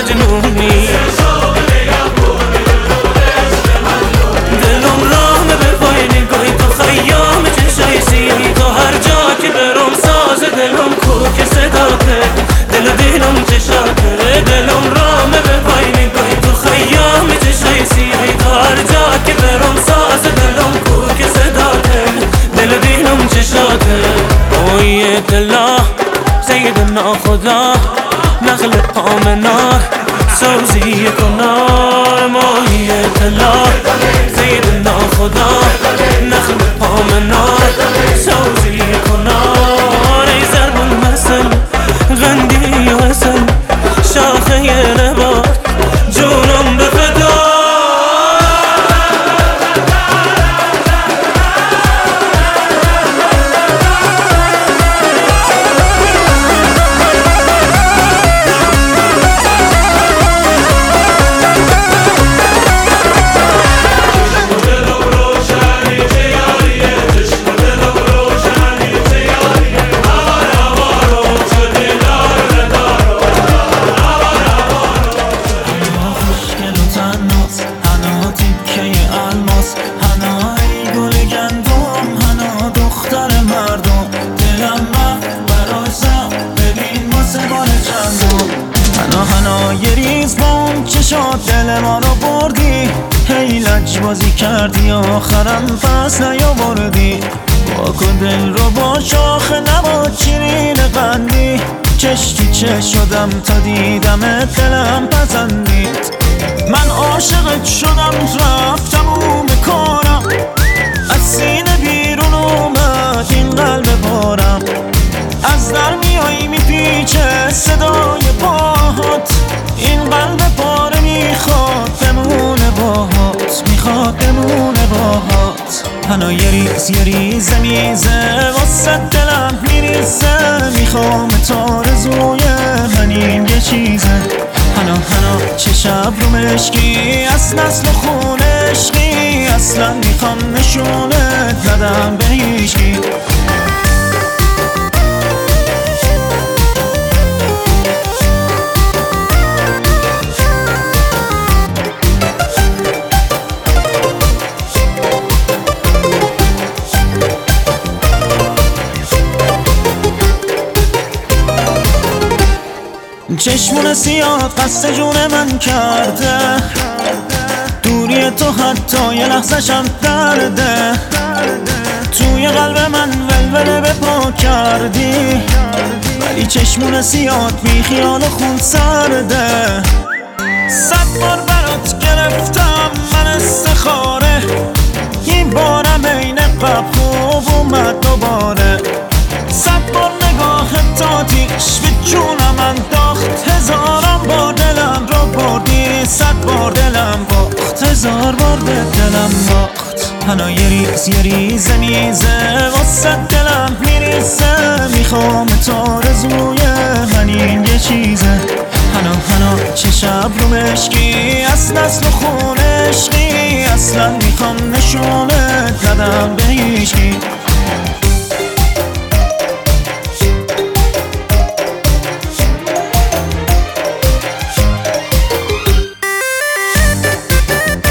مجنونی دلم رامه به پای نگاهی تو خیام چشای سیاهی تو هر جا که برم ساز دلم کوک صداته دلم چشاته دلم رامه به پای نگاهی تو خیام چشای سیاهی تو هر جا که برم ساز دلم کوک صداته دلم چشاته اویت الله سیدنا خدا نخل آمنا سوزی کنار ماهیت الله سیدنا خدا نخل آمنا سوزی کنار ای ضرب المثل غندی و اصل شاخه نبات جونم به فدا یه ریز بام که شد دل ما رو بردی هی لجبازی کردی آخرم پس نیاوردی واکن دل رو با شاخه نباد شیرین قندی چشتی چه شدم تا دیدمت دلم پسندید من عاشقت شدم رفتم و میکنم از سینه بیرون اومد این قلب بارم از در میایی میپیچه صدای پاهات این قلب پاره میخواد بمونه باهات میخواد بمونه باهات هنو یه ریز میزه واسه دلم میریزه میخوام تارزوی من این یه چیزه هنو چه شب رو مشکی از نسل و خون عشقی اصلا میخوام نشونت ندم به هیچکی چشمون سیاد قصد جون من کرده دوری تو حتی یه لحظه‌شم درده توی قلب من ولوله به پا کردی ولی چشمون سیاد بی خیال خون سرده 100 بار برات گرفتم من استخاره این بارم این قبل خوب اومد دوباره 100 بار نگاه تا تیش به جونم انداخت هزارم بار دلم رو بردی 100 بار دلم باخت 1000 بار به دلم باخت هنو یه ریز میزه واسه دلم میریزه میخوام تارزوی من این یه چیزه هنو چه شب رو مشکی از نسل و خون